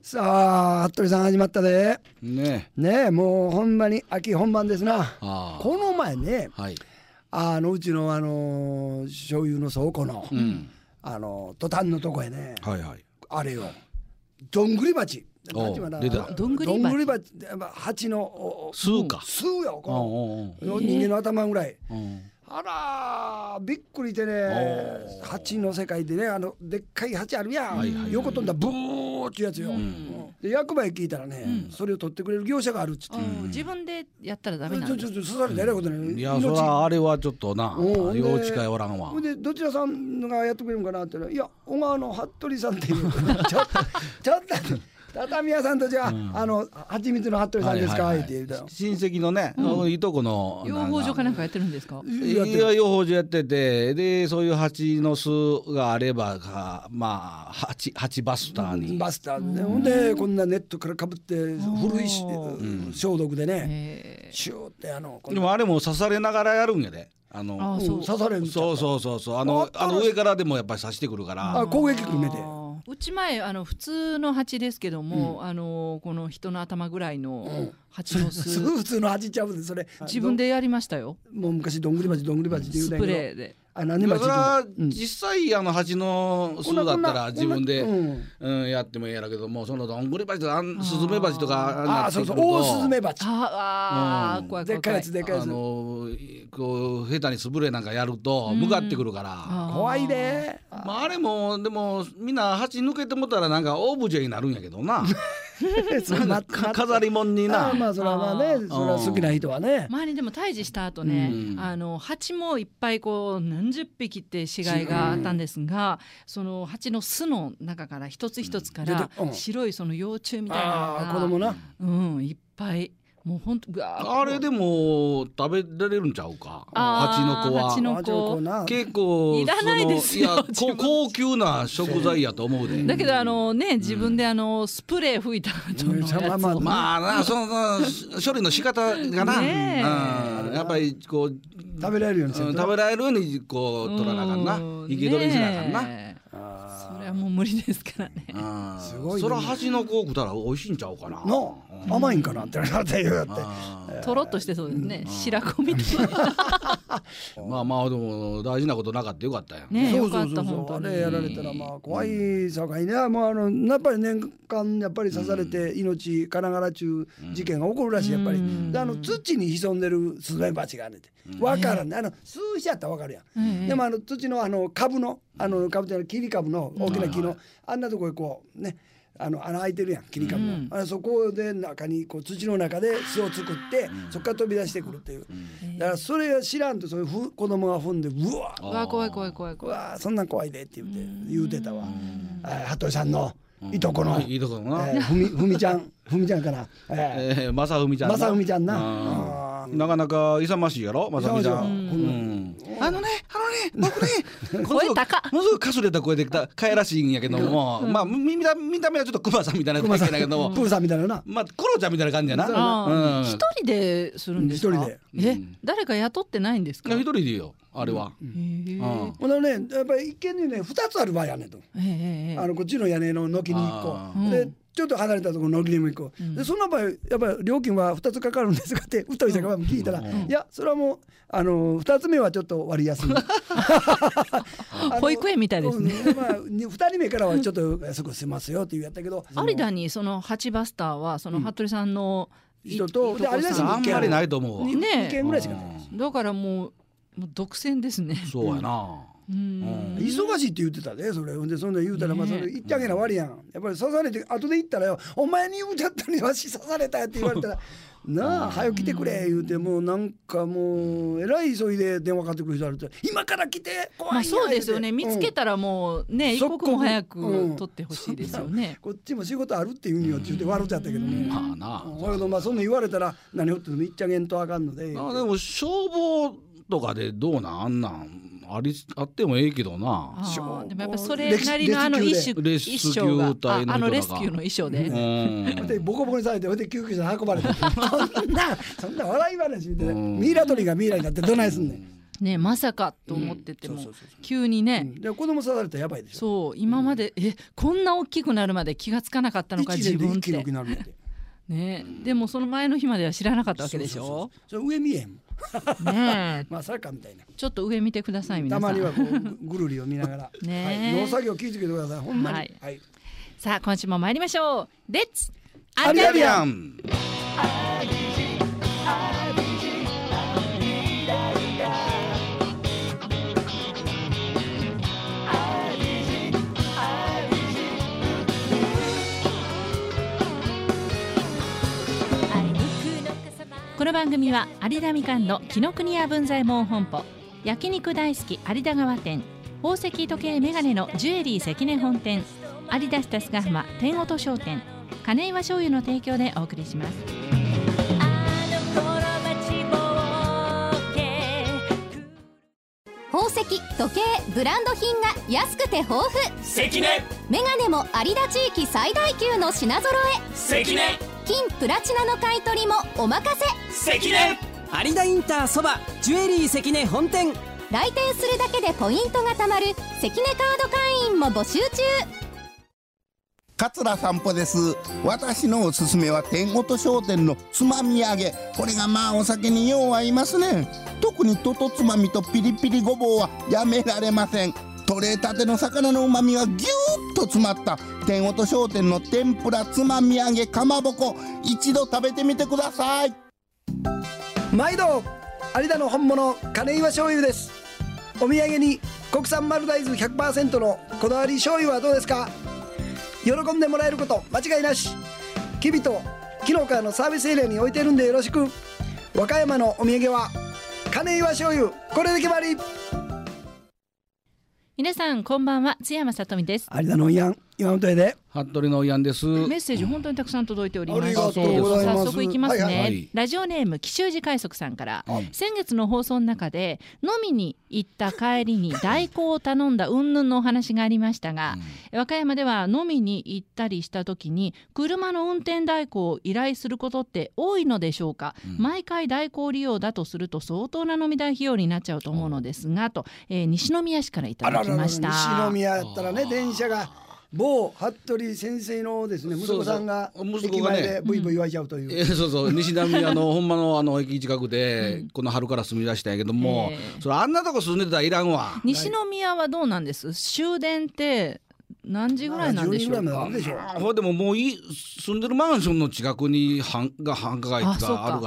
さあ服部さん始まったでねねえ、もうほんまに秋本番ですな。 あこの前ね、 はい、 うちの醤油の倉庫の、トタンのとこへね、 はいはいあれよどんぐり鉢、 おう出たどんぐり鉢、鉢の巣か巣よ、こおの人間の頭ぐらい。 うあらびっくりでね、鉢の世界でね、でっかい鉢あるやん、 はいはい、 横飛んだブーっていうやつよ、で役場へ聞いたらね、それを取ってくれる業者があるっつって、 自分でやったらダメなんです。 刺されてやらいことない。 いやそらあれはちょっとな幼稚会おらんわ。 でどちらさんがやってくれるんかなって言ったら、いや小川の服部さんっていうちょっと畳屋さんとじゃはちみつの服部さんですかって言うたら、 親戚のね、いとこの養蜂場かなんかやってるんですか。 いや養蜂場やってて、でそういう蜂の巣があればまあ蜂バスターにバスターで、ほんでこんなネットからかぶって古い消毒でね、シューってでもあれも刺されながらやるんやで。 刺されるんちゃう。 そう上からでもやっぱり刺してくるから、 攻撃くる目で。 うち前普通の蜂ですけども、この人の頭ぐらいの蜂の巣、 普通の蜂ちゃうで、それ自分でやりましたよ。 もう昔どんぐり鉢って言うたんやけど、 スプレーで。 それは実際蜂の巣だったら自分でやってもいいやらけども、そのどんぐり鉢とかスズメバチとかなってくると、 大スズメバチ、 怖いでっかいやつでっかいやつ、 こう下手にスプレーなんかやると向かってくるから、 怖いで。 あれもでもみんな蜂抜けてもったらなんかオブジェになるんやけどな飾り物にな。 まあそれはまあね、それは好きな人はね。 前にでも退治した後ね、蜂もいっぱいこう何十匹って死骸があったんですが、その蜂の巣の中から一つ一つから白いその幼虫みたいなのが、 子供な、 いっぱい、もう本当あれでも食べられるんちゃうか、蜂の子は。 蜂の子結構いらないですよ。 いや高級な食材やと思うで。 だけど自分でスプレー吹いた後のやつを、 まあな、その処理の仕方がな、やっぱりこう食べられるように食べられるようにこう取らなあかんな、生け捕りにしなあかんな。 それはもう無理ですからね。 すごいね。 そら蜂の子食ったら美味しいんちゃうかな。 甘いんかなってなって言うやって、 とろっとしてそうですね、白子みたいな。 まあでも大事なことなかったよかったやんね。よかった本当に。 あれやられたらまあ怖いさかいね。もうやっぱり年間やっぱり刺されて命からがら中事件が起こるらしい。やっぱりで土に潜んでるスズメバチがあるって分からんね。数字やったら分かるやん。でも土の株の株じゃない切り株の大きな木のあんなとこへこうね、穴開いてるやん、切り株の、そこで中にこう土の中で巣を作ってそこから飛び出してくるっていう、だからそれを知らんと、そういう子供が踏んでうわ怖いうわそんなん怖いでって言うてたわ。服部さんのいとこのふみちゃんかな、 正文ちゃんなかなか勇ましいやろ正文ちゃん。僕ね声高っ、 ものすごくかすれた声でかやらしいんやけども、まあ見た目はちょっとクマさんみたいな感じだけども、 プーさんみたいなな、 まあクロちゃんみたいな感じやな。 一人でするんですか。 一人で。 誰か雇ってないんですか。 一人でいいよあれは。 ほなね、やっぱり一軒にね2つある場合やねんと。こっちの屋根の軒に1個で、ちょっと離れたところの軒にも1個で、その場合やっぱり料金は2つかかるんですかって太い人が聞いたら、いやそれはもう2つ目はちょっと割安に保育園みたいですね。 2人目からはちょっと安くしますよって言うやったけど、 有田にその蜂バスターはその服部さんの人とあんまりないと思うわ。 2軒ぐらいしかない。 だからもう独占ですね。 そうやな。 忙しいって言ってたで、それでそんな言うたら、まあそれ言ってあげな悪いやん。やっぱり刺されて後で言ったらよ、お前に言うちゃったのにわし刺されたって言われたらなあ、早く来てくれ言うて、もうなんかもうえらい急いで電話かかってくる人あると、今から来て怖いんや。 そうですよね。見つけたらもうね、一刻も早く取ってほしいですよね。 こっちも仕事あるって言うんよって言って笑っちゃったけどね。 まあな。 それとそんな言われたら何をっても言っちゃげんとあかんので。 でも消防とかでどうなん、あんなんあってもええけどな。 でもやっぱそれなりのレスキュー隊の人とか、 レスキューの衣装ででボコボコにされて、で救急車運ばれてそんな笑い話みたいな、ミイラ取りがミイラになってどないすんねん。 ね、まさかと思ってても、急にね、 で子供刺されたらやばいでしょ。 そう今まで、こんな大きくなるまで気がつかなかったのか自分って。ね、でもその前の日までは知らなかったわけでしょ。 それ上見えへんもんねまさかみたいな。 ちょっと上見てください皆さん。 たまにはこうぐるりを見ながらね、農作業気をつけてくださいほんまに。 さあ今週も参りましょう。レッツアリアビアン。 この番組は有田みかんの紀ノ国屋文左衛門本舗、焼肉大好き有田川店、宝石時計メガネのジュエリー関根本店、有田下菅浜天音商店、金岩醤油の提供でお送りします。 宝石時計ブランド品が安くて豊富。 関根メガネも有田地域最大級の品揃え。 関根金プラチナの買い取りもお任せ。 関根有田インターそばジュエリー関根本店。 来店するだけでポイントが貯まる関根カード会員も募集中。 桂散歩です。私のおすすめは天音商店のつまみ揚げ。これがまあお酒によう合いますね。特にととつまみとピリピリごぼうはやめられません。取れたての魚のうまみがぎゅーっと詰まった天音商店の天ぷらつまみ揚げかまぼこ、一度食べてみてください。 毎度有田の本物金岩醤油です。お土産に国産丸大豆 100% のこだわり醤油はどうですか。喜んでもらえること間違いなし。きびと紀の川のサービスエリアに置いてるんでよろしく。和歌山のお土産は金岩醤油、これで決まり。 皆さんこんばんは、津山さとみです。 有田のやん今本で服部のやんです。 メッセージ本当にたくさん届いておりまして、 ありがとうございます。 早速いきますね、 はい、 ラジオネーム紀州寺海賊さんから、先月の放送の中で飲みに行った帰りに代行を頼んだ云々のお話がありましたが、和歌山では飲みに行ったりした時に車の運転代行を依頼することって多いのでしょうか。毎回代行利用だとすると相当な飲み代費用になっちゃうと思うのですがと、西宮市からいただきました。 西宮やったらね、電車が某服部先生のですね、息子さんが駅前でブイブイ言われちゃうという。 そうそう、西宮のほんまの駅近くでこの春から住み出したんやけども、それあんなとこ住んでたらいらんわ。 西宮はどうなんです？終電って何時ぐらいなんでしょうか。 ほんでももう住んでるマンションの近くに繁華街があるから、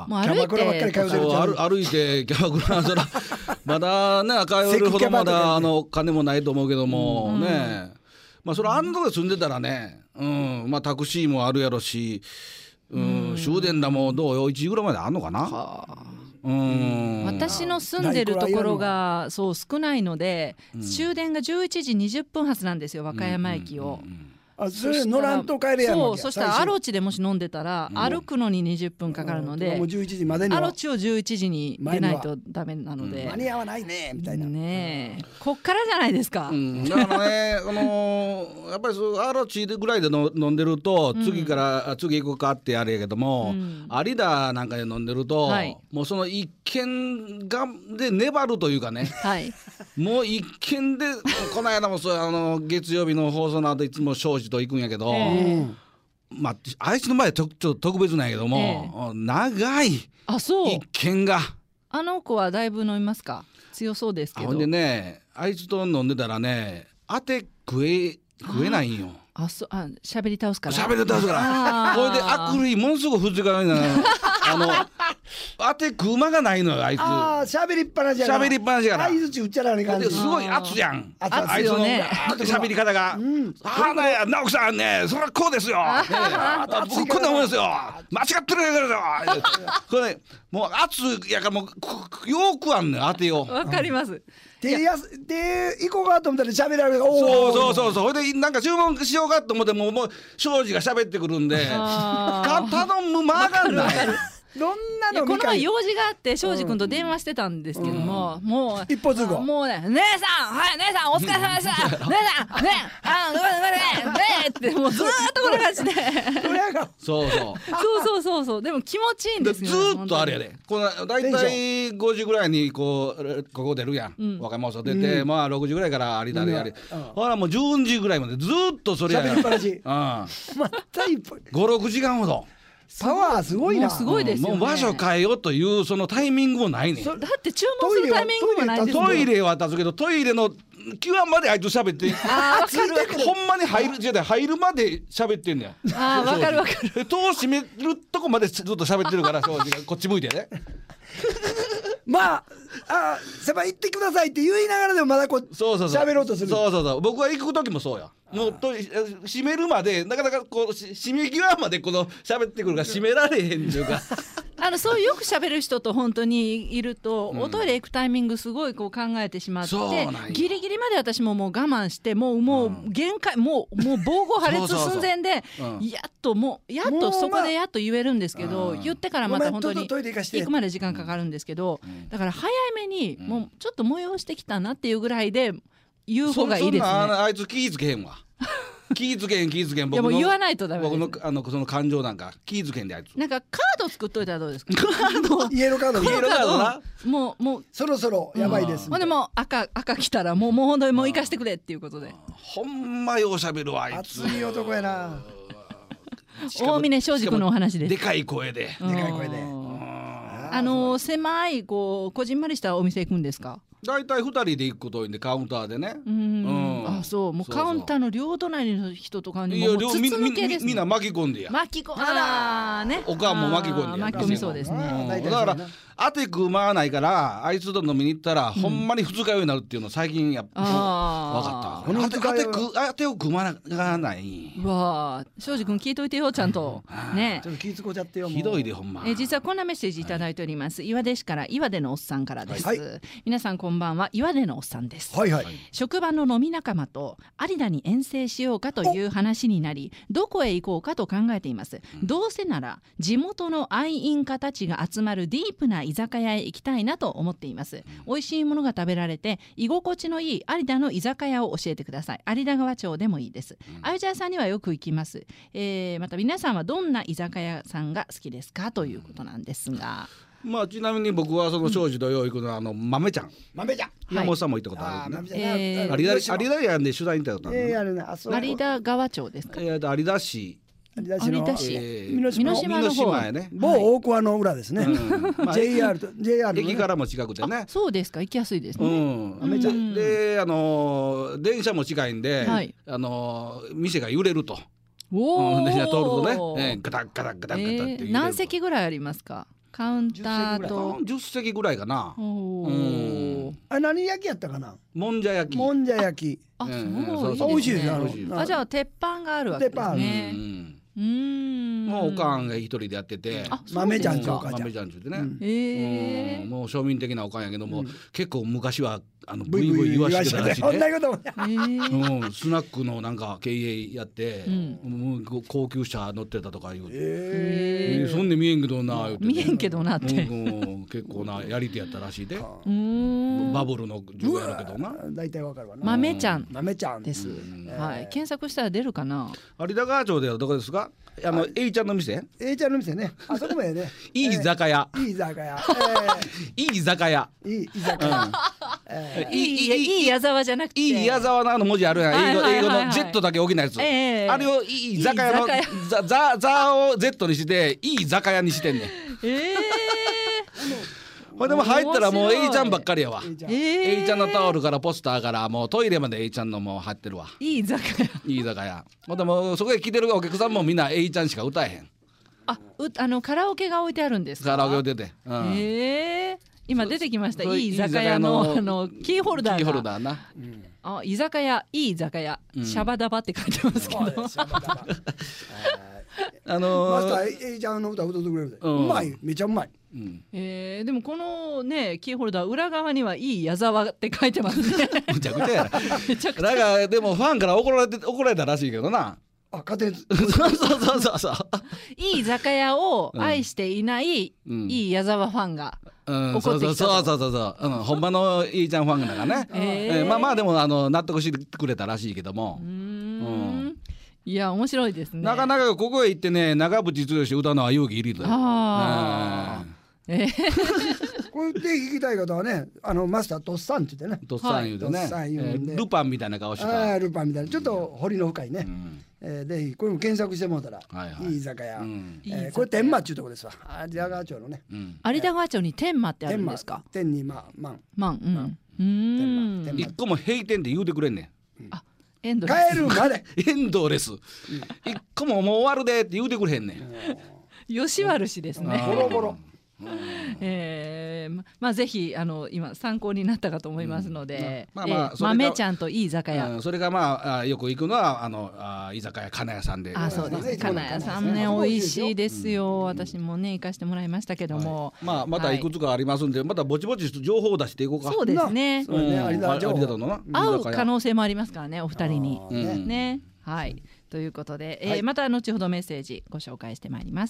キャバクラばっかり通ってる。 歩いてキャバクラそらまだね通るほどまだ金もないと思うけどもね。まあそれあんなとこで住んでたらね、まあタクシーもあるやろし、終電だもどうよ1時ぐらいまであんのかな。 私の住んでるところがそう少ないので、終電が11時20分発なんですよ、和歌山駅を。 それ乗らんと帰れやんの。 そしたらアロチでもし飲んでたら歩くのに20分かかるので、 もう11時までにアロチを11時に出ないとダメなので、 間に合わないねみたいなね。こっからじゃないですか。 だからねやっぱりアロチぐらいで飲んでると次行こうかってあれやけども、有田なんかで飲んでると、もうその一軒で粘るというかね、もう一軒でこの間もそう月曜日の放送の後いつも庄司と行くんやけど、まああいつの前ちょっと特別なんやけども、長い一軒が。 あの子はだいぶ飲みますか？強そうですけど。 ほんでね、あいつと飲んでたらね、当て食えないんよ。 喋り倒すから。 これで悪類ものすごく不がない当て食う間がないのよあいつ。 喋りっぱなしやから。相づち打っちゃらない感じ。 すごい圧やん。 あいつの喋り方が。直樹さんね、それはこうですよ。こんなもんですよ。間違ってるやからよ。これもう圧やからもうよくあんねん当てよ。 わかります。 で行こうかと思ったら喋られる。 そうほいでなんか注文しようかと思ってもう庄司が喋ってくるんで頼む間がない。 どんなのこの前用事があって庄司君と電話してたんですけども、もう一歩通行もうね、姉さん、はい、姉さんお疲れ様でした姉さんね、ってもうずーっとこんな感じで親がそうそうでも気持ちいいんですよ。 ずーっとあれやで、このだいたい5時ぐらいにここ出るやん、若者出て、まあ6時ぐらいから有田でやり、ほらもう12時ぐらいまでずーっとそれや喋りっぱなし。 また一歩 56時間ほど。 パワーすごいな。 もうすごいですよね。 もう場所変えようというそのタイミングもないねん。 だって注文するタイミングもないですもん。 トイレは立つけど、トイレの際まであいつ喋ってほんまに入るまで喋ってんねん。 ああ、わかるわかる。 戸を閉めるとこまでずっと喋ってるから、正直こっち向いてね。 まあ先輩行ってくださいって言いながらでもまだこう喋ろうとする。 そう僕は行く時もそうや。もう閉めるまでなかなかこう閉め際までこの喋ってくるから閉められへんっていうかそういうよく喋る人と本当にいると、おトイレ行くタイミングすごいこう考えてしまって、ギリギリまで私ももう我慢してもう限界、もう膀胱破裂寸前でやっとそこでやっと言えるんですけど、言ってからまた本当に行くまで時間かかるんですけど、だから早めにもうちょっと催してきたなっていうぐらいで言う方がいいですね。 あいつ気ぃつけへんわ。気ぃつけへん僕の。いやもう言わないとダメです。 僕のその感情なんか気ぃつけへんであいつ。 なんかカード作っといたらどうですか。 イエローカードな。 もうそろそろやばいです。 ほんでもう赤来たらもう本当にもう行かしてくれっていうことで。 ほんまようしゃべるわあいつ。 熱い男やな。 大峰庄司君のお話です。 でかい声で。 狭いこじんまりしたお店行くんですか。 だいたい2人で行くこと多いんで、カウンターでね。 あ、そう、もうカウンターの両隣の人とかにも筒抜けですね。 みんな巻き込んでや。 あらね。 おかんも巻き込んでや。 巻き込みそうですね。 だから当て組まないから、あいつと飲みに行ったらほんまに二日酔いになるっていうの最近分かった。当てを組まない。 わあ、庄司君聞いといてよちゃんと。ね。 ちょっと気ぃつこちゃってよ。 ひどいでほんま。 実はこんなメッセージいただいております。岩出市から岩出のおっさんからです。皆さんこんばんは、岩出のおっさんです。職場の飲み仲間と有田に遠征しようかという話になり、どこへ行こうかと考えています。どうせなら地元の愛飲家たちが集まるディープな居酒屋へ行きたいなと思っています。美味しいものが食べられて居心地のいい有田の居酒屋を教えてください。有田川町でもいいです。あゆちゃんさんにはよく行きます。また皆さんはどんな居酒屋さんが好きですかということなんですが、 まあちなみに僕はその庄司とよう行くのは豆ちゃん。山本さんも行ったことあるね。有田屋で取材に行ったことあるね。 有田川町ですか。 有田市。 有田市美濃島の方やね。 某大桑の裏ですね。JR 駅からも近くてね。 そうですか、行きやすいですね。 で電車も近いんで店が揺れると。電車通るとね、ガタッガタッガタッガタッって揺れる。 何席ぐらいありますか。カウンターと 10席ぐらいかな。 何焼きやったかな。 もんじゃ焼き。 あ、そう美味しいですね。じゃあ鉄板があるわけですね。 もうおかんが一人でやってて、 豆ちゃんちゃうか。 豆ちゃんちゅうてね。もう庶民的なおかんやけども、結構昔はブイブイ言わしてたらしいね。スナックのなんか経営やって、高級車乗ってたとか言う。そんで見えんけどな。 見えんけどなって。 結構なやり手やったらしいで。バブルの授業やるけどな。 大体わかるわな。 豆ちゃんです。検索したら出るかな。 有田川町ではどこですか。A ちゃんの店。 A ちゃんの店ね。あそこもやね。 いい居酒屋。いい居酒屋。 いい矢沢じゃなくて。 いい矢沢の文字あるやん。英語の Z だけ大きなやつ。あれをいい居酒屋のザを Z にしていい居酒屋にしてんねん。でも入ったらもう A ちゃんばっかりやわ。A ちゃんのタオルからポスターからもうトイレまで A ちゃんのもう入ってるわ。 いい居酒屋。 いい居酒屋。でもそこへ来てるお客さんもみんな A ちゃんしか歌えへん。 カラオケが置いてあるんですか。 カラオケ置いてて。 今出てきました。いい居酒屋のキーホルダー。 キーホルダーな。 居酒屋、いい居酒屋、シャバダバって書いてますけど。マスター A ちゃんの歌歌ってくれるで。うまい、めちゃうまい。 でもこのねキーホルダー裏側にはいい矢沢って書いてますね。 むちゃくちゃやな。だからでもファンから怒られたらしいけどな。 あ、家庭そういい居酒屋を愛していない、いい矢沢ファンが怒ってきたと。 そう、ほんまのいいちゃんファンだからね。まあでも納得してくれたらしいけども。 いや面白いですね。 なかなかここへ行ってね、長渕剛歌うのは勇気いると。 これで聞きたい方はね、マスターとっさんって言ってね、 とっさん言うてね、ルパンみたいな顔してた。 ルパンみたいなちょっと彫りの深いね。でこれも検索してもらったらいい居酒屋。これ天満っていうとこですわ。有田川町のね。 有田川町に天満ってあるんですか。 天に満。 一個も閉店で言うてくれんねん。 エンドレス。 帰るまでエンドレス。一個ももう終わるでって言うてくれへんねん。 吉原氏ですね。 ボロボロ。 まあぜひ今参考になったかと思いますので、豆ちゃんといい居酒屋、 それがまあよく行くのは居酒屋金谷さんで。 そうです。金谷さんね美味しいですよ。私もね行かしてもらいましたけども、 またいくつかありますんで、またぼちぼち情報を出していこうか。 そうですね。 有田の会う可能性もありますからね、お二人にね。はい、ということでまた後ほどメッセージご紹介してまいります。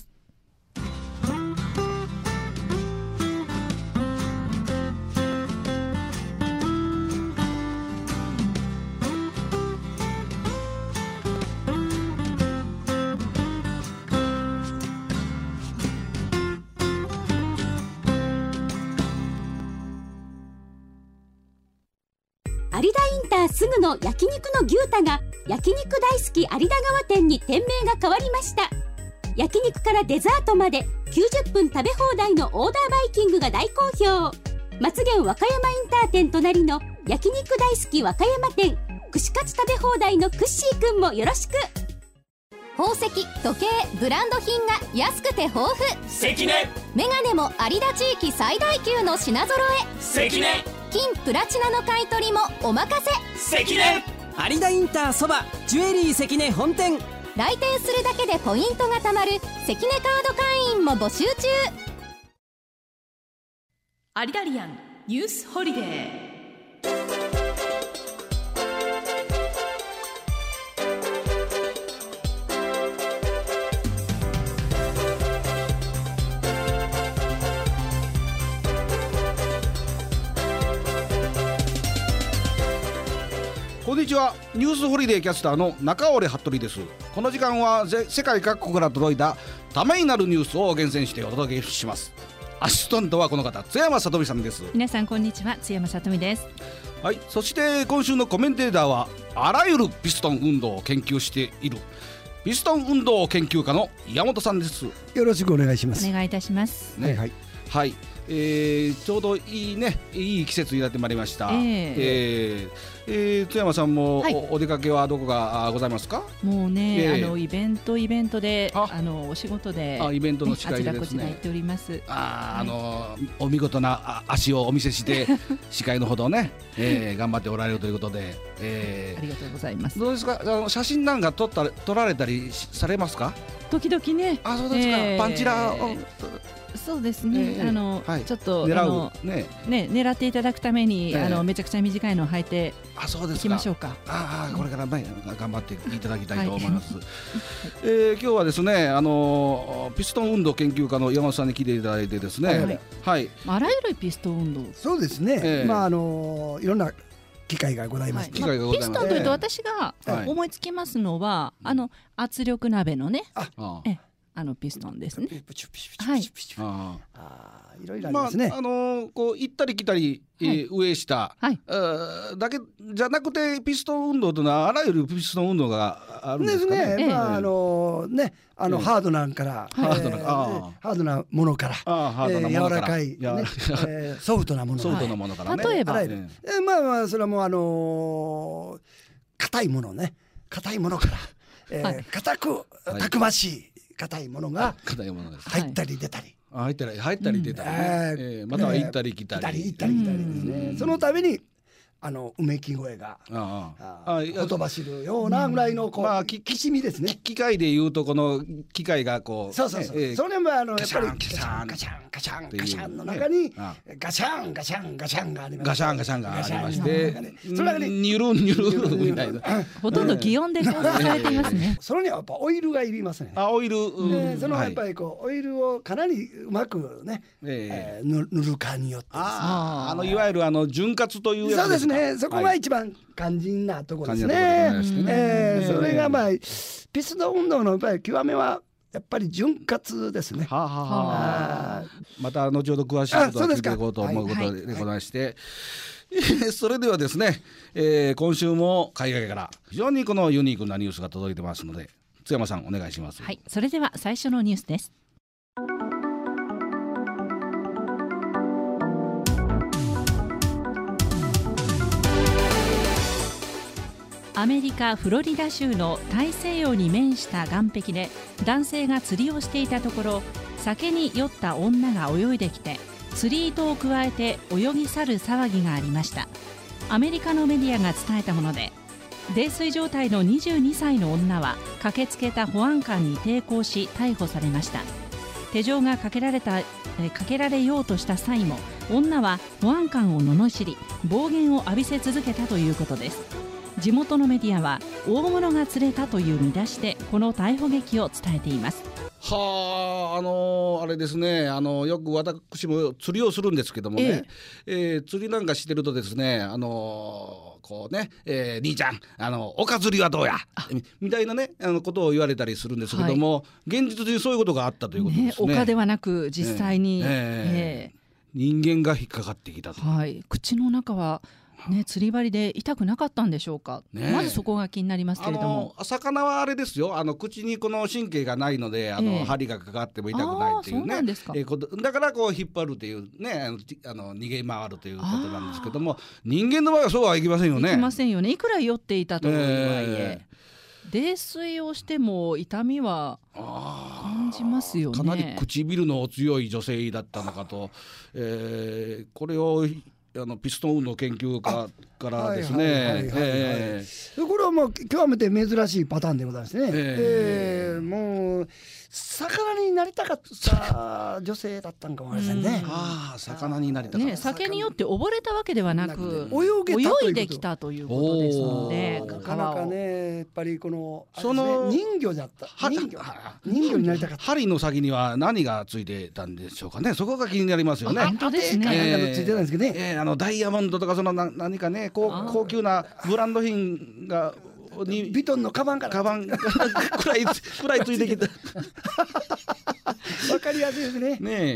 有田インターすぐの焼肉の牛太が焼肉大好き有田川店に店名が変わりました。焼肉からデザートまで90分食べ放題のオーダーバイキングが大好評。松源和歌山インター店隣の焼肉大好き和歌山店、串カツ食べ放題のクッシーくんもよろしく。宝石、時計、ブランド品が安くて豊富。 関根メガネも有田地域最大級の品揃え。 関根金プラチナの買い取りもお任せ。 関根有田インターそばジュエリー関根本店。 来店するだけでポイントが貯まる関根カード会員も募集中。 アリダリアンニュースホリデー。 こんにちは、ニュースホリデーキャスターの中折服部です。この時間は世界各国から届いたためになるニュースを厳選してお届けします。アシスタントはこの方、津山さとみさんです。 皆さんこんにちは、津山さとみです。 はい、そして今週のコメンテーターはあらゆるピストン運動を研究しているピストン運動研究家の山本さんです。 よろしくお願いします。 お願いいたします。 ね、はい、ちょうどいいね、いい季節になってまいりました。津山さんも、お出かけはどこがございますか？ もうね、イベントでお仕事でイベントの司会でですね、 あちらこちら行っております。 お見事な足をお見せして司会のほどね、頑張っておられるということで、 ありがとうございます。 どうですか？写真なんか撮られたりされますか？ 時々ね。 そうですか。パンチラそうですね、ちょっと狙っていただくために、めちゃくちゃ短いのを履いていきましょうか。 これからね頑張っていただきたいと思います。今日はですね、ピストン運動研究家の山本さんに来ていただいてですね、 あらゆるピストン運動。 そうですね、いろんな機会がございます。 ピストンというと私が思いつきますのは、圧力鍋のね、ピストンですね。 はい。いろいろありますね。 こう行ったり来たり、上下、だけじゃなくて、ピストン運動というのはあらゆるピストン運動があるんですかね。 ですね。ハードなんからハードなものから柔らかいソフトなものからね。 例えばそれはもう硬いものね、硬いものから硬くたくましい硬いものが入ったり出たり、 入ったり出たり、または行ったり来たり、 ですね。そのためにうめき声がほとばしるようなぐらいのきしみですね。 機械でいうとこの機械がこうそう、それもやっぱりガシャンガシャンガシャンの中にガシャンガシャンガシャンがあります。 ガシャンガシャンがありまして、それがねニュルンニュルンみたいな、 ほとんど擬音で表現されていますね。 それにはやっぱオイルがいりますね。 オイル、 そのやっぱりオイルをかなりうまくね塗るかによって、 いわゆる潤滑というやつですか。 そうですね。そこが一番肝心なところですね。それがピストン運動のやっぱり極めはやっぱり潤滑ですね。 また後ほど詳しいことを聞いていこうと思うことでございまして、それではですね、今週も海外から非常にこのユニークなニュースが届いてますので、津山さんお願いします。 はい、それでは最初のニュースです。アメリカ・フロリダ州の大西洋に面した岸壁で男性が釣りをしていたところ、酒に酔った女が泳いできて釣り糸をくわえて泳ぎ去る騒ぎがありました。アメリカのメディアが伝えたもので、泥酔状態の22歳の女は駆けつけた保安官に抵抗し逮捕されました。手錠がかけられようとした際も女は保安官を罵り暴言を浴びせ続けたということです。地元のメディアは大物が釣れたという見出しでこの逮捕劇を伝えています。 あれですね、よく私も釣りをするんですけどもね、釣りなんかしてるとですね、こうね、兄ちゃん岡釣りはどうやみたいなねことを言われたりするんですけども、現実にそういうことがあったということですね。 丘ではなく実際に、 人間が引っかかってきたと。 口の中は釣り針で痛くなかったんでしょうか。まずそこが気になりますけれども、 魚はあれですよ、口にこの神経がないので針がかかっても痛くないっていうね、だからこう引っ張るというね逃げ回るということなんですけども、人間の場合はそうはいきませんよね。 いきませんよね。いくら酔っていたとはいえ、泥酔をしても痛みは感じますよね。 かなり唇の強い女性だったのかと、これをピストン運動研究家からですね、 これはもう極めて珍しいパターンでございますね。もう魚になりたかった女性だったんかもしれませんね。 魚になりたかった、 酒によって溺れたわけではなく泳いできたということですので、 なかなかねやっぱりこの人魚だった。人魚になりたかった。 針の先には何がついてたんでしょうかね。そこが気になりますよね。 本当ですね。 ついてたんですけどね、 ダイヤモンドとか何かね高級なブランド品がヴィトンのカバンくらいついてきた。わかりやすいですね。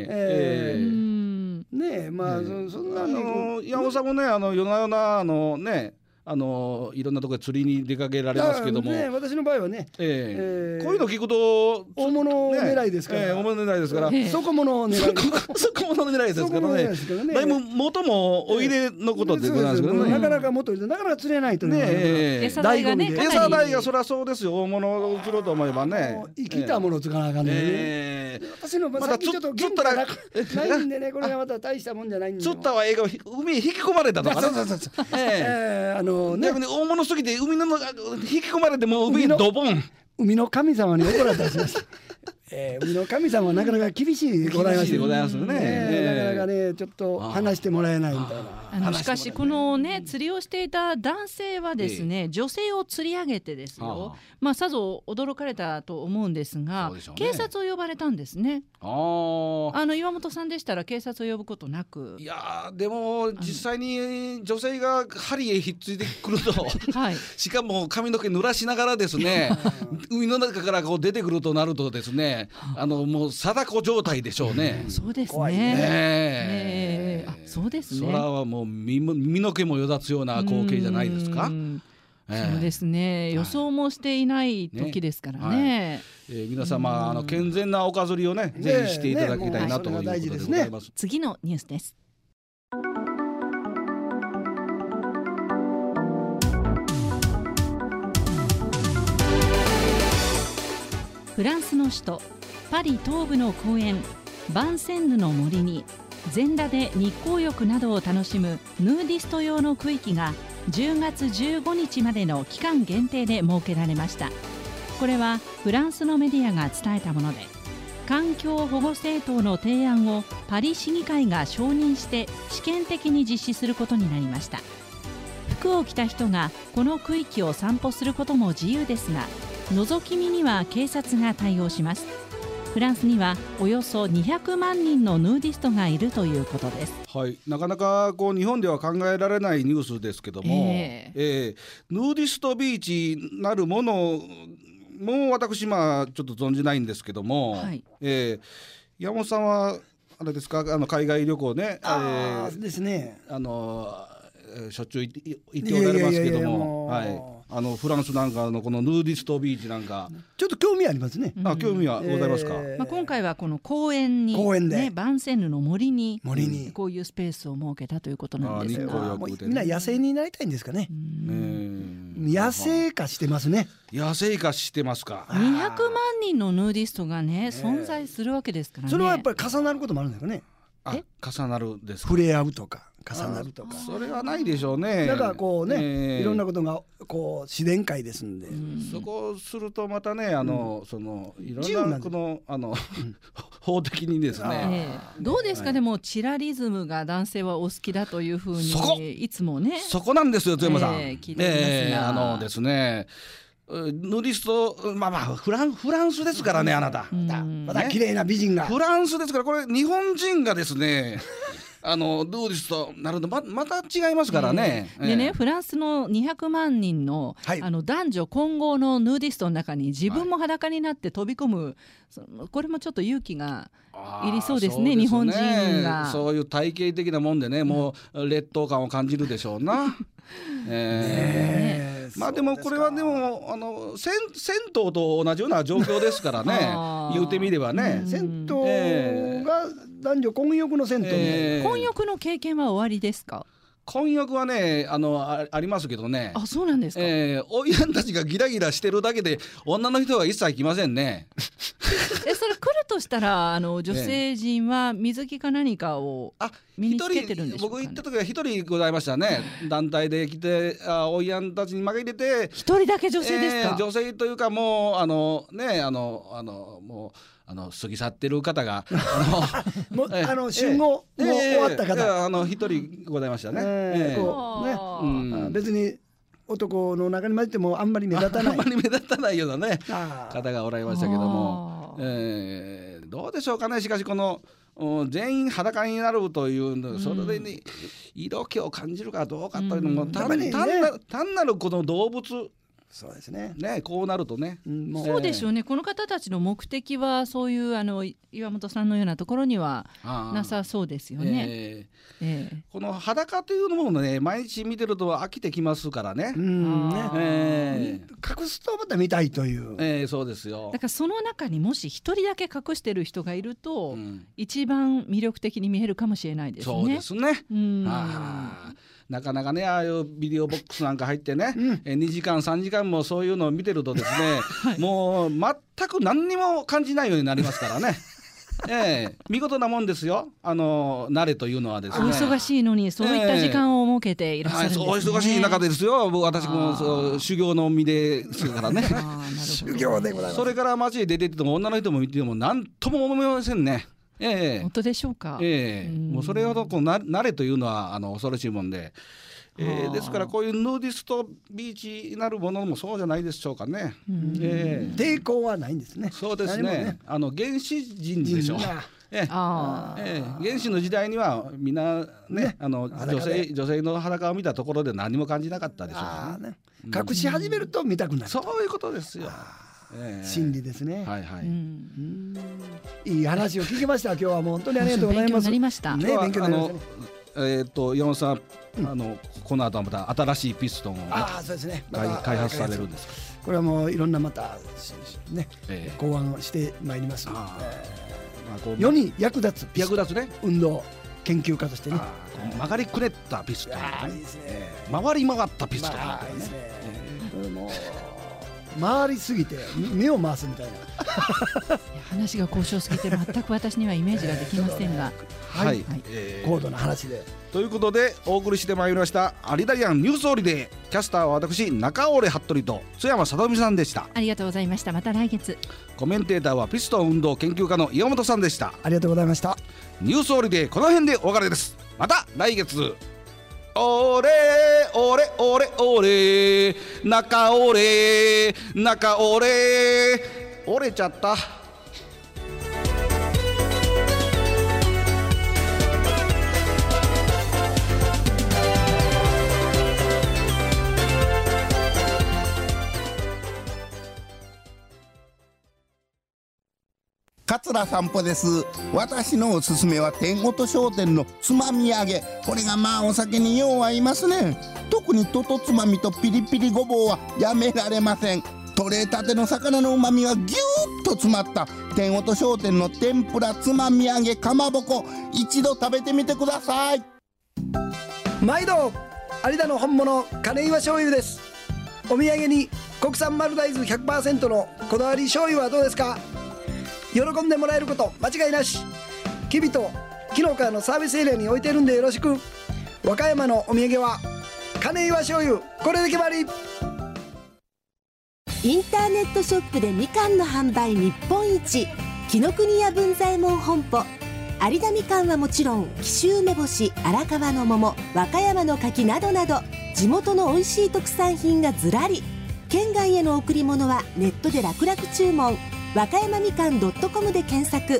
そんな山本さんもね夜な夜ないろんなところで釣りに出かけられますけども、 私の場合はね、こういうの聞くと大物狙いですから、 大物狙いですから、 底物狙いですからね。だいぶ元もお入れのことでございますけどね。 なかなか元入れてなかなか釣れないという餌代がね、 餌代がそりゃそうですよ。大物を釣ろうと思えばね、 生きたものを使わなあかんね。私のさっきちょっと元気がないんでね、これがまた大したもんじゃないんで。 釣ったは映画海へ引き込まれたとかね。逆に大物すぎて海の引き込まれても海にドボン。 海の神様に怒られたりします。海の神様はなかなか厳しいございますよね。なかなかねちょっと話してもらえないみたいな。 しかしこのね釣りをしていた男性はですね、女性を釣り上げてですよ、さぞ驚かれたと思うんですが、警察を呼ばれたんですね。岩本さんでしたら警察を呼ぶことなく。 いやでも実際に女性が針へひっついてくると、しかも髪の毛濡らしながらですね海の中からこう出てくるとなるとですね、もう貞子状態でしょうね。 そうですね。そうですね。 それはもう身の毛もよだつような光景じゃないですか。 そうですね。予想もしていない時ですからね。 皆様健全なおかずりをねぜひしていただきたいなということでございます。 次のニュースです。フランスの首都パリ東部の公園バンセンヌの森に全裸で日光浴などを楽しむヌーディスト用の区域が10月15日までの期間限定で設けられました。これはフランスのメディアが伝えたもので、環境保護政党の提案をパリ市議会が承認して試験的に実施することになりました。服を着た人がこの区域を散歩することも自由ですが、覗き見には警察が対応します。フランスにはおよそ200万人のヌーディストがいるということです。 はい、なかなかこう日本では考えられないニュースですけども、ヌーディストビーチなるものもう私ちょっと存じないんですけども、はい、山本さんはあれですか、海外旅行ね、 ですね、 しょっちゅう行っておられますけども、はい、フランスなんかのこのヌーディストビーチなんかちょっと興味ありますね。 興味はございますか。 今回はこの公園に、バンセンヌの森にこういうスペースを設けたということなんですが、 みんな野生になりたいんですかね。野生化してますね。 野生化してますか。 200万人のヌーディストがね、存在するわけですからね。 それはやっぱり重なることもあるんですかね。 重なるですか。 触れ合うとか重なるとか、 それはないでしょうね。 だからこうね、いろんなことがこう自然界ですんで、 そこをするとまたね、そのいろんなこの法的にですね、 どうですか。でもチラリズムが男性はお好きだというふうにいつもね、 そこなんですよ、津山さん。 聞いてますが、 ですね、ヌーディスト、フランスですからね、あなた。 また綺麗な美人が。 フランスですから、これ日本人がですねヌーディストなるとまた違いますからね。 でね、フランスの200万人の、男女混合のヌーディストの中に自分も裸になって飛び込む、これもちょっと勇気がいりそうですね、日本人が。 そういう体系的なもんでね、もう劣等感を感じるでしょうな。でもこれはでも銭湯と同じような状況ですからね言うてみればね。 銭湯が男女混浴の銭湯、 混浴の経験はおありですか。 混浴はねありますけどね。 あ、そうなんですか。 おいやんたちがギラギラしてるだけで女の人は一切来ませんね。 それ来るとしたら女性陣は水着か何かを身につけてるんでしょうかね。 僕行った時は一人ございましたね。団体で来ておいやんたちに紛れて一人だけ女性ですか。 女性というかもうもう過ぎ去ってる方がもう旬後もう終わった方一人ございましたね。 別に男の中に混じってもあんまり目立たないあんまり目立たないようなね方がおられましたけども、どうでしょうかね。しかしこの全員裸になるというの、それで色気を感じるかどうかというのも単なるこの動物。 そうですね。 こうなるとね、 そうでしょうね。この方たちの目的はそういう岩本さんのようなところにはなさそうですよね。 この裸というのもね、毎日見てると飽きてきますからね。 隠すとまた見たいという、 そうですよ。 だからその中にもし一人だけ隠してる人がいると、一番魅力的に見えるかもしれないですね。 そうですね。なかなかね、ああいうビデオボックスなんか入ってね、2時間3時間もそういうのを見てるとですね、もう全く何にも感じないようになりますからね。見事なもんですよ。慣れというのはですね。 お忙しいのにそういった時間を設けていらっしゃるんですね。 お忙しい中ですよ。私も修行の身ですからね。 修行でございます。 それから街へ出てっても女の人も見ても何とも思いませんね。 本当でしょうか。 もうそれほど慣れというのは恐ろしいもんで、ですからこういうヌーディストビーチなるものもそうじゃないでしょうかね。 抵抗はないんですね。 そうですね。原始人でしょう。原始の時代にはみんなね、女性の裸を見たところで何も感じなかったでしょうね。 隠し始めると見たくなる。 そういうことですよ。 真理ですね。 はいはい。 いい話を聞きました。今日はもう本当にありがとうございます。 勉強になりました。 ね、勉強になりました。山本さん、この後はまた新しいピストンをそうですね。 開発されるんですか。 これはもういろんなまたね考案をしてまいります。世に役立つね運動研究家としてね。 曲がりくねったピストン。 いいですね。 回り回ったピストン。 回りすぎて目を回すみたいな話が交渉すぎて全く私にはイメージができませんがはい、 はい高度な話でということでお送りしてまいりましたアリダリアンニュースオリデー。キャスターは私中折服部と津山さとみさんでした。 ありがとうございました。また来月。 コメンテーターはピストン運動研究家の岩本さんでした。 ありがとうございました。 ニュースオリデーこの辺でお別れです。また来月。オレオレオレオレ中折れ中折れ折れちゃった。 桂散歩です。私のおすすめは天ごと商店のつまみ揚げ。これがまあお酒によう合いますね。特にととつまみとピリピリごぼうはやめられません。取れたての魚のうまみがぎゅーっと詰まった天ごと商店の天ぷらつまみ揚げかまぼこ、一度食べてみてください。 毎度有田の本物金岩醤油です。お土産に国産丸大豆 100% のこだわり醤油はどうですか。喜んでもらえること間違いなし。きびと昨日からのサービスエリアに置いてるんでよろしく。和歌山のお土産は金岩醤油、これで決まり。 インターネットショップでみかんの販売日本一、紀ノ国屋文左衛門本舗。有田みかんはもちろん紀州梅干し、荒川の桃、和歌山の柿などなど地元の美味しい特産品がずらり。県外への贈り物はネットで楽々注文。和歌山みかん .com で検索。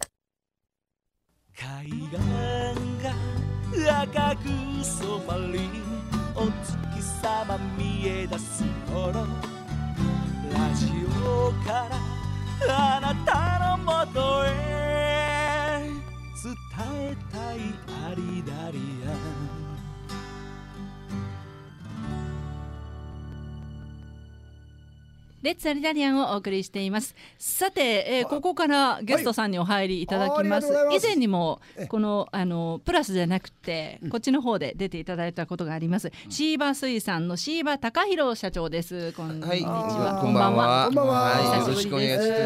海岸が赤く染まり、お月様見え出す頃、ラジオからあなたのもとへ伝えたいアリダリアン。 レッツアリダリアンをお送りしています。さて、ここからゲストさんにお入りいただきます。以前にもこのプラスじゃなくてこっちの方で出ていただいたことがあります、シーバ水産のシーバ高弘社長です。こんにちは。 こんばんは。 こんばんは。 よろしくお願いします。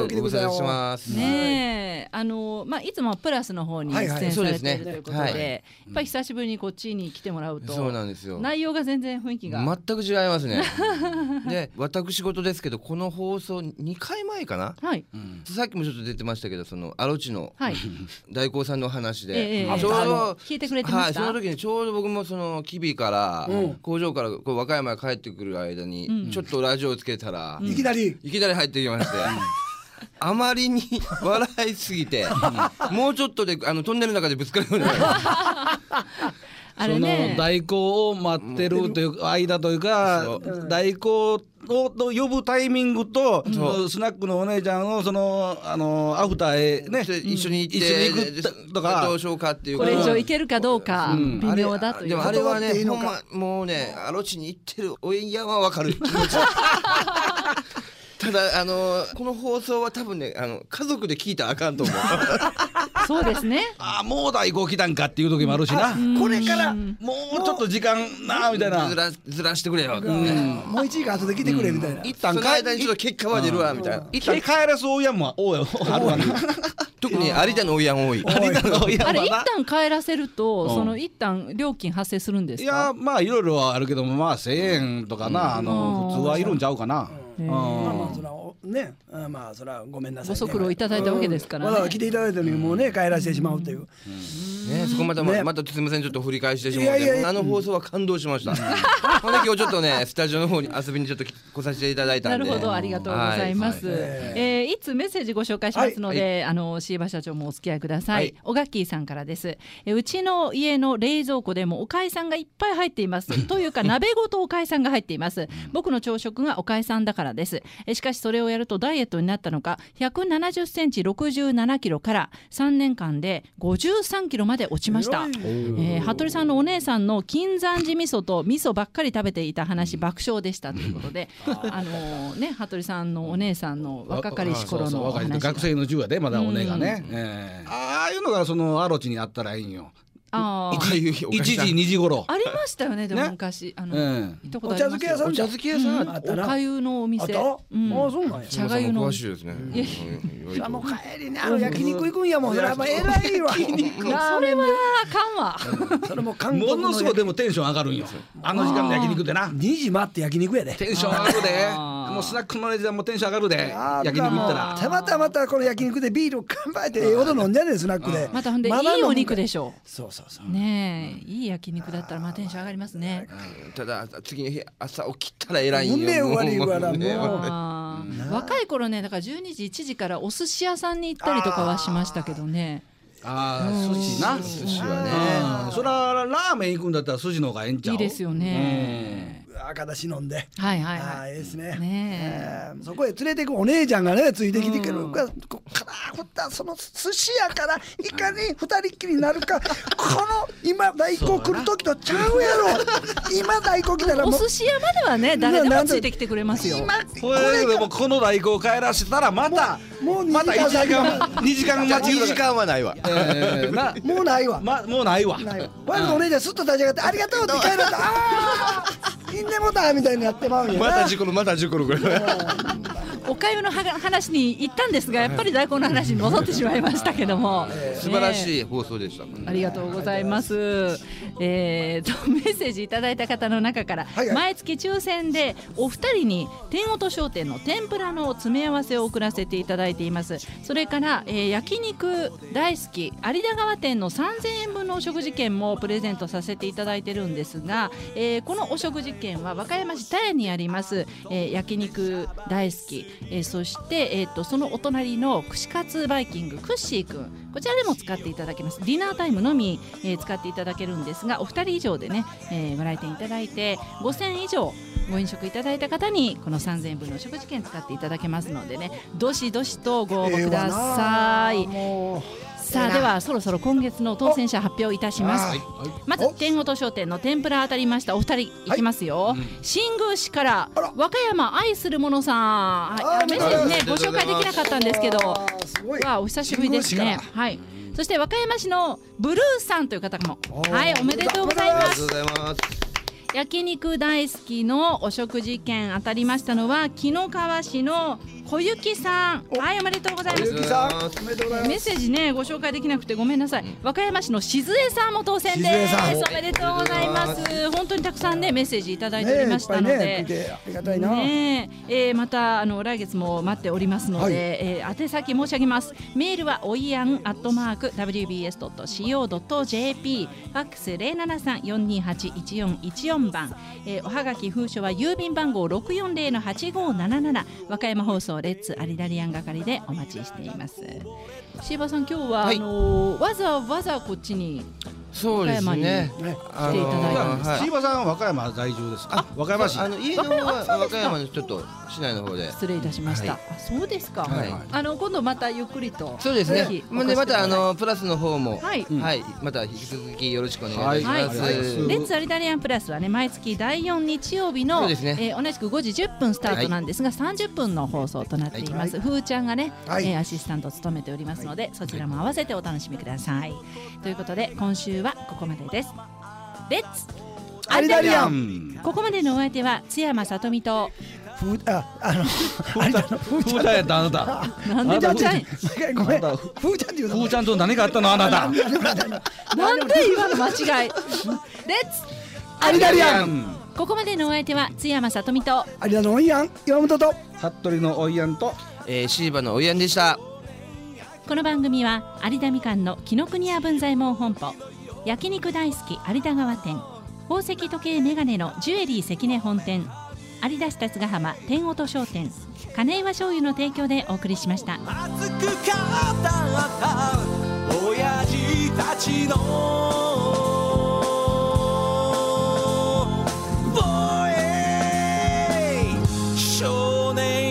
ご無沙汰してます。 ねえ、いつもプラスの方に出演されているということで、やっぱり久しぶりにこっちに来てもらうと、 そうなんですよ。 内容が全然雰囲気が全く違いますね。で、私事ですけど、この放送2回前かな、 はい、 さっきもちょっと出てましたけど、そのアロチの大光さんの話で、 ちょうど聞いてくれてました。 はい、その時にちょうど僕もその吉備から工場から和歌山へ帰ってくる間にちょっとラジオをつけたら、いきなり入ってきましてあまりに笑いすぎてもうちょっとでトンネルの中でぶつかるようになるその代行を待ってるという間というか、代行を呼ぶタイミングと、スナックのお姉ちゃんのそのアフターへね一緒に行くとか、 どうしようかっていう、 これ以上行けるかどうか微妙だという。 でもあれはね、ほんまもうね、アロチに行ってるおいやはわかる気持ちただこの放送は多分ね、家族で聞いたらあかんと思うそうですね。 もう代行来たんかっていう時もあるしな、これからもうちょっと時間なみたいな、 ずらしてくれよ、 もう1時間後で来てくれみたいな、 一旦その間にちょっと結果は出るわみたいな、 一旦帰らすおやんもあるわな特に有田のおやん多い。 あれ一旦帰らせると、その一旦料金発生するんですか。 いや、まあいろいろはあるけども、まあ1000円とかな、普通はいるんちゃうかな。 まあそらね、まあそらごめんなさい、 ご足労いただいたわけですからね。 わざわざ来ていただいたのにもうね、帰らせてしまうという。 そこまたすみません、ちょっと振り返してしまって、あの放送は感動しました。ほんで今日ちょっとね、スタジオの方に遊びにちょっと来させていただいたんで。 なるほど、ありがとうございます。いつメッセージご紹介しますので、シーバ社長もお付き合いください。おがっきーさんからです。うちの家の冷蔵庫でもおかいさんがいっぱい入っていますというか、鍋ごとおかいさんが入っています。僕の朝食がおかいさんだからです。しかしそれをやるとダイエットになったのか、170センチ67キロから3年間で53キロまで落ちました。服部さんのお姉さんの金山寺味噌と味噌ばっかり食べていた話、爆笑でしたということで、服部さんのお姉さんの若かりし頃のお話、 学生の10やでまだお姉がね、ああいうのがそのアロチにあったらいいんよ。 1時2時頃ありましたよね。でも昔行ったことありますよ。 お茶漬け屋さん、 お茶漬け屋さんおかゆのお店。 そうなんや。 茶がゆの。 詳しいですね。 もう帰りに焼肉行くんやもん。それは偉いわ。 それはあかんわ。 それも韓国の。 ものすごいでもテンション上がるんよ。あの時間の焼肉でな。 2時待って焼肉やで。 テンション上がるで。もうスナックのレジャーもテンション上がるで。焼肉行ったら。 またこの焼肉でビール乾杯ってほど飲んじゃねスナックで。 またほんでいいお肉でしょ。 そうねえ、いい焼肉だったらまあテンション上がりますね。 ただ次の日朝起きたら偉いんよ。 若い頃ね、だから12時1時からお寿司屋さんに行ったりとかはしましたけどね。 寿司な。寿司はね。そらラーメン行くんだったら寿司の方がええんちゃう。 いいですよね。 赤だし飲んで。 はいですね。そこへ連れてくお姉ちゃんがねついてきてくるから、その寿司屋からいかに二人っきりになるか。この今大根来る時とちゃうやろ。今大根来たらお寿司屋まではね誰でもついてきてくれますよ。 これでもこの大根を帰らせたらまた1時間2時間待ち。 2時間はないわ。 もうないわ。 もうないわ。 我のお姉ちゃんすっと立ち上がってありがとうって帰られた。いんでもたみたいになってまうんやな。 また事故るこれ。 おかゆの話に行ったんですが、やっぱり大根の話に戻ってしまいましたけども、 素晴らしい放送でした。 ありがとうございます。メッセージいただいた方の中から、毎月抽選でお二人に天音商店の天ぷらの詰め合わせを送らせていただいています。それから、焼肉大好き有田川店の3000円分のお食事券もプレゼントさせていただいてるんですが、このお食事券は和歌山市田屋にあります、焼肉大好き、そして、そのお隣の串カツバイキングクッシーくん、こちらでも使っていただけます。ディナータイムのみ、使っていただけるんですが、お二人以上でね、ご来店いただいて5000円以上ご飲食いただいた方にこの3000円分の食事券使っていただけますのでね、どしどしとご応募ください。さあではそろそろ今月の当選者発表いたします。まず天音商店の天ぷら当たりましたお二人いきますよ。新宮市から和歌山愛するものさん、メッセージねご紹介できなかったんですけど、わお久しぶりですね。はい。そして和歌山市のブルーさんという方もはいおめでとうございます。焼肉大好きのお食事券当たりましたのは紀の川市の小雪さん、はいおめでとうございます。メッセージねご紹介できなくてごめんなさい。和歌山市の静江さんも当選です。おめでとうございます。本当にたくさんねメッセージいただいておりましたので、 ありがたいな。 また来月も待っておりますので、宛先申し上げます。メールはおいやん@wbs.co.jp、 ファックス 073-428-1414 番、おはがき封書は郵便番号 640-8577 和歌山放送レッツアリダリアン係でお待ちしています。椎葉さん今日は、わざわざこっちに和歌山に来ていただいたんですか。 椎葉さんは和歌山在住ですか。和歌山市。 家のは和歌山のちょっと市内の方で。 失礼いたしました。そうですか。今度またゆっくりと。 そうですね。またプラスの方もまた引き続きよろしくお願いします。 レッツアリダリアンプラスはね毎月第4日曜日の同じく5時10分スタートなんですが30分の放送となっています。ふーちゃんがねアシスタントを務めておりますのでそちらも合わせてお楽しみください。ということで今週はここまでです。レッツアリダリアン。ここまでのお相手は津山さとみとふーちゃんやったあなた。 なんでふーちゃん。 ごめん。ふーちゃんっていうの。 ふーちゃんと何かあったのあなた。 なんで今の間違い。レッツアリダリアン。 ここまでのお相手は津山さとみと有田のおいやん岩本と服部のおいやんと椎葉のおいやんでした。 この番組は有田みかんの紀ノ国屋文左衛門本舗、焼肉大好き有田川店、宝石時計メガネのジュエリー関根本店、有田市立ヶ浜天音商店、金岩醤油の提供でお送りしました。 熱く語った親父たちの少年